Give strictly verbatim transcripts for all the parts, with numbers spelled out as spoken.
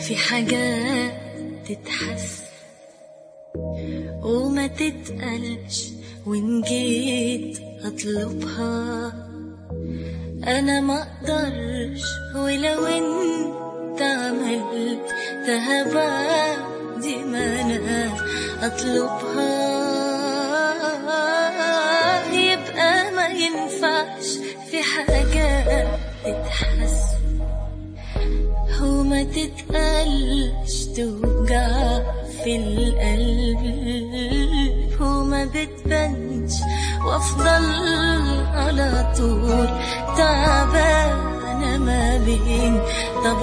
في حاجات تتحس وما تتقلش، وإن جيت أطلبها أنا ما أقدرش، ولو أنت عملتها بعد ما أنا أطلبها يبقى ما ينفعش. في حاجات تتحس وما تتقلش، توجع في القلب وما بتبانش، وافضل على طول تعبانة ما بين. طب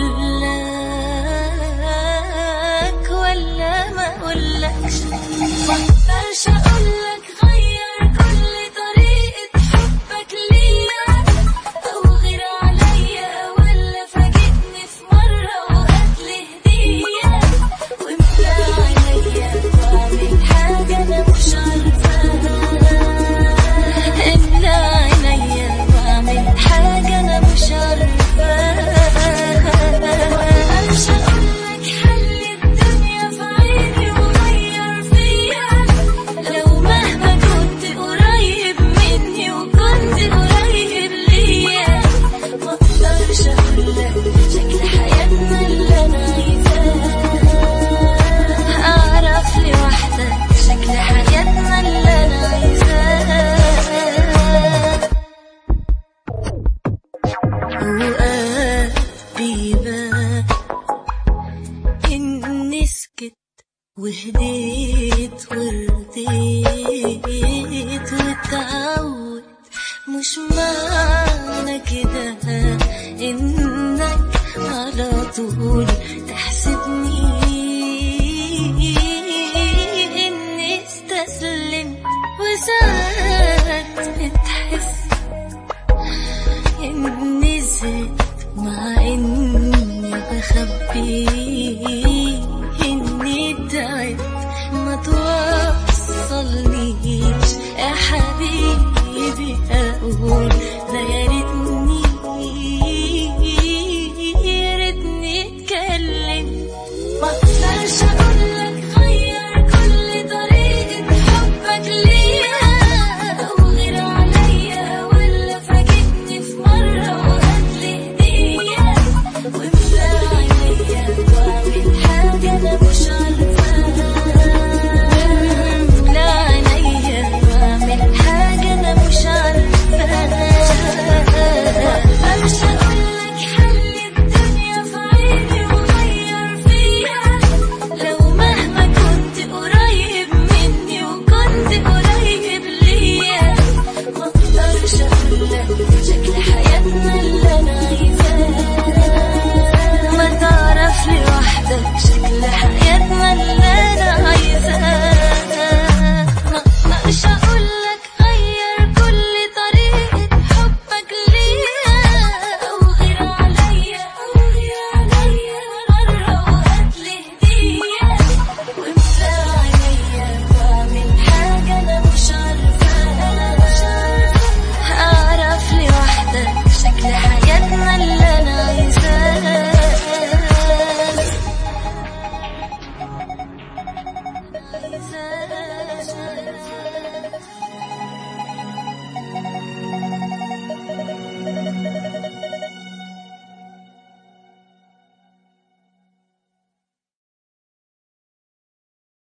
اقولك ولا ما اقولكش؟ مقدرش اقولك غير كل طريقة حبك ليا، او غير عليا، ولا فاجئني في مرة وهاتلي هدية، واملى عليا واعمل حاجة انا مش عارفاها. املى عليا واعمل حاجة انا مش عارفاها. مقدرش اقولك حل الدنيا في عيني وغير فيا، لو مهما كنت قريب مني وكنت قريب ليا. مقدرش اقولك شكل حياتنا اللي انا عايزاه، اعرف لوحدك شكل حياتنا اللي انا عايزاه. اوقات بيبان اني سكت وهديت ورديت واتعود، مش معنى كده انك على طول تحسبني اني استسلم. وساعات بتحس اني زدت مع اني بخبي اني تعبت ما توصلنيش يا حبيبي. اقول ده يا ريتني يا ريتني اتكلم. مقدرش اقولك غير كل طريقة حبك ليا، او غير عليا، ولا فاجئني في مرة وهاتلي هدية، واملى عليا واعمل حاجة انا مش عارفاها. املى عليا واعمل حاجة انا مش عارفاها. مقدرش اقولك حل الدنيا في عيني وغير فيا، لو مهما كنت قريب مني وكنت قريب ليا. مقدرش اقولك شكل حياتنا اللي انا عايزاه، ما تعرف لوحدك شكل حياتنا اللي انا عايزاه. مقدرش اقولك غير كل طريقة حبك ليا، او غير عليا، او غير عليا مرة وهاتلي هدية، واملى عليا واعمل حاجة انا مش عارفاها. اعرف لوحدك شكل حياتنا اللي انا عايزاه. عايزاه.